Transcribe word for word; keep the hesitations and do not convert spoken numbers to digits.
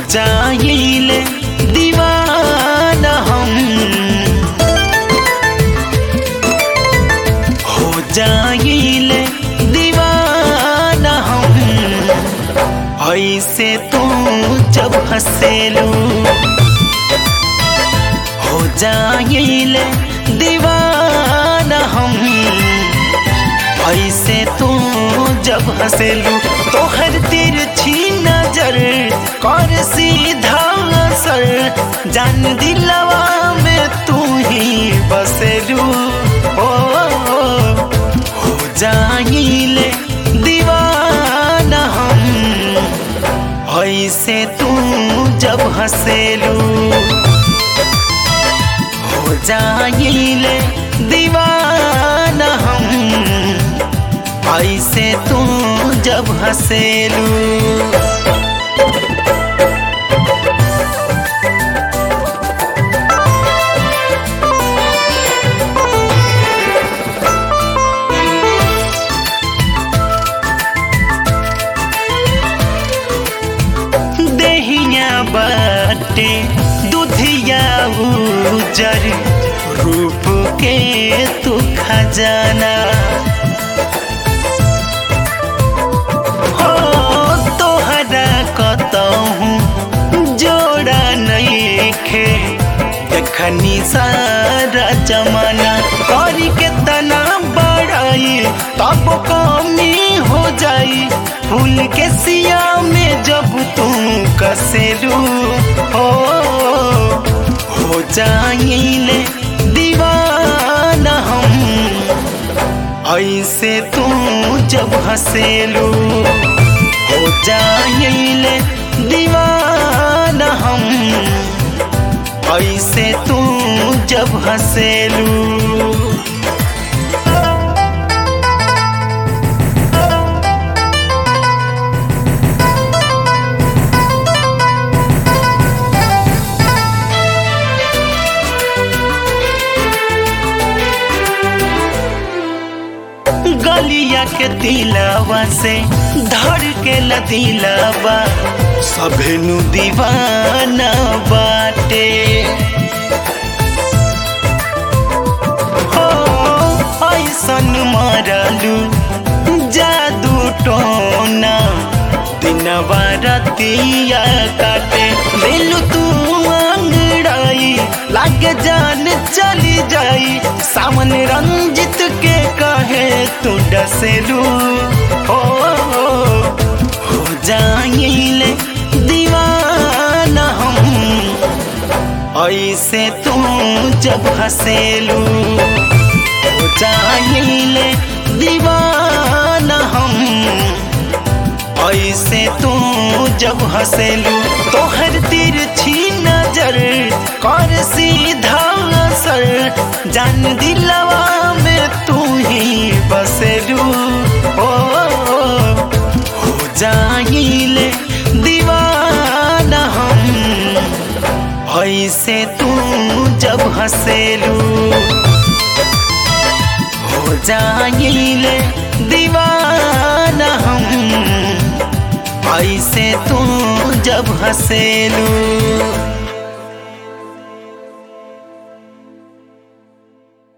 जाइले दीवाना हम, हो जाइले दीवाना हम। ऐसे तू जब हंसेलू हो जाइले दीवाना हम। ऐसे तू जब हंसेलू तो हर तिरछी नजर कर सीधा असर, जान दिलवा में तू ही बसेलू। ओ, हो जाइले दीवाना हम। ऐसे तू जब हंसेलू हो जाइले दीवाना हम। ऐसे तू जब हंसेलू देहिया बाटे दुधिया उजर, रूप के तू खजाना। हो तोहरा कतहूँ जोड़ा नइखे, देखनी सारा जमाना। करी के तना बड़ाई तब कमी हो जाई, फूल के सिया में जब तू कसेलू। हो हो जाइले दीवाना हम। ऐसे तू जब हंसेलू हो जाइले दीवाना हम। ऐसे तू जब हंसेलू गलिया के दिलावा से धर के लदिलावा, सभेनु दीवाना बाटे। हो ऐसन मारलू जादू टोना, दिनवा रतिया काटे। दिलू तू अंगड़ाई लागे जान चली जाई, सामन रंजित के कहे तू डसेलू। हो हो जाइले दीवाना हम। ऐसे तू जब हंसेलू हो जाइले दीवाना हम। ऐसे तू जब हंसेलू तो हर तिरछी नजर कर सीधा असर, जान दिलवा में तू ही बसेलू। ओ, हो जाइले दीवाना हम। ऐसे तू जब हंसेलू हो जाइले दीवाना हम। ऐसे तू जब हंसेलू